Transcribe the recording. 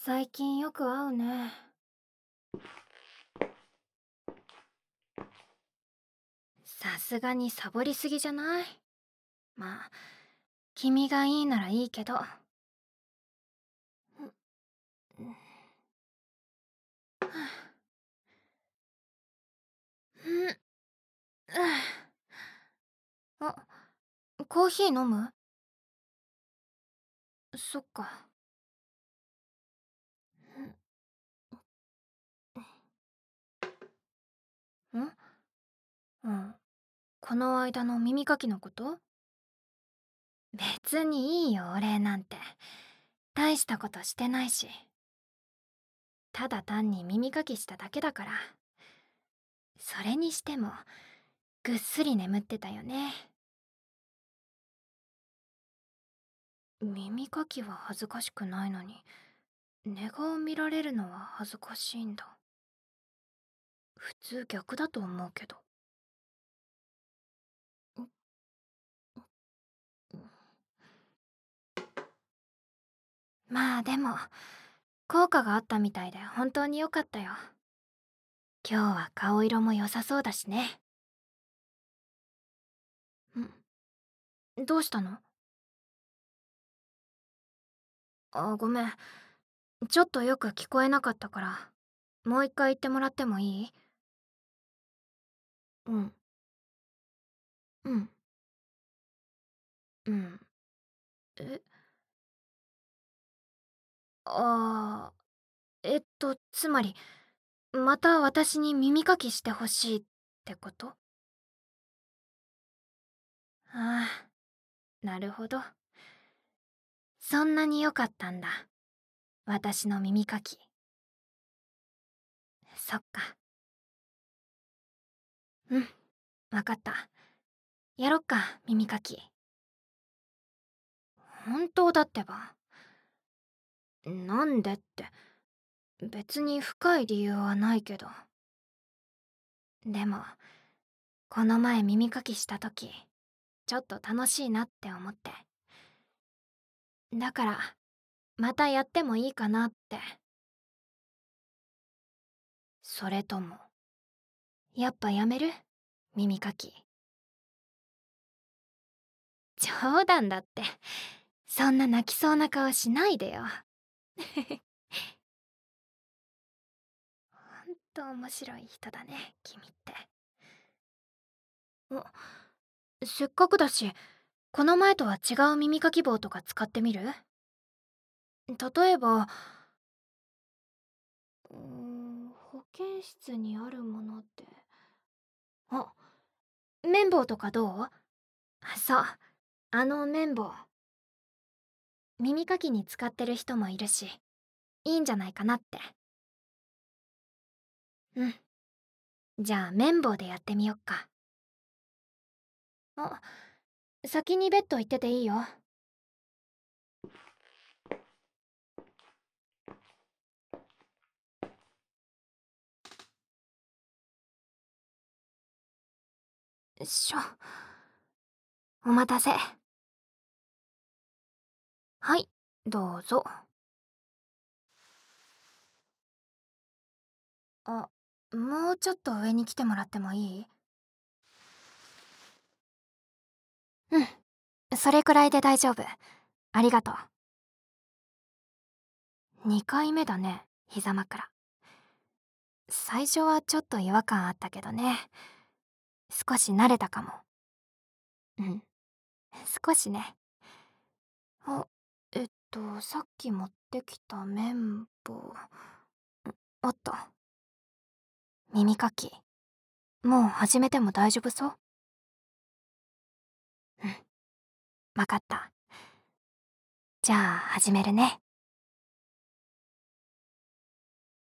最近よく会うね。さすがにサボりすぎじゃない？まあ、君がいいならいいけど。うん。あ、コーヒー飲む？そっか。ん？うん。この間の耳かきのこと？別にいいよ、お礼なんて。大したことしてないし。ただ単に耳かきしただけだから。それにしても、ぐっすり眠ってたよね。耳かきは恥ずかしくないのに、寝顔見られるのは恥ずかしいんだ。普通逆だと思うけど。まあでも、効果があったみたいで本当に良かったよ。今日は顔色も良さそうだしね。どうしたの？あ、ごめん。ちょっとよく聞こえなかったから、もう一回言ってもらってもいい？うん。うん。うん。え、あつまり、また私に耳かきしてほしいってこと？ああ、なるほど。そんなに良かったんだ。私の耳かき。そっか。うん、わかった。やろっか、耳かき。本当だってば。なんでって、別に深い理由はないけど。でも、この前耳かきした時、ちょっと楽しいなって思って。だから、またやってもいいかなって。それとも、やっぱやめる？耳かき。冗談だって。そんな泣きそうな顔しないでよ。ほんと面白い人だね、君って。せっかくだし、この前とは違う耳かき棒とか使ってみる？例えば、保健室にあるものって。あ、綿棒とかどう？そう、あの綿棒。耳かきに使ってる人もいるし、いいんじゃないかなって。うん。じゃあ綿棒でやってみよっか。あ、先にベッド行ってていいよ。お待たせ。はい、どうぞ。あ、もうちょっと上に来てもらってもいい？うん、それくらいで大丈夫。ありがとう。2回目だね、膝枕。最初はちょっと違和感あったけどね。少し慣れたかも。うん、少しね。あ、さっき持ってきた綿棒。あった。耳かき。もう始めても大丈夫そう？うん、わかった。じゃあ始めるね。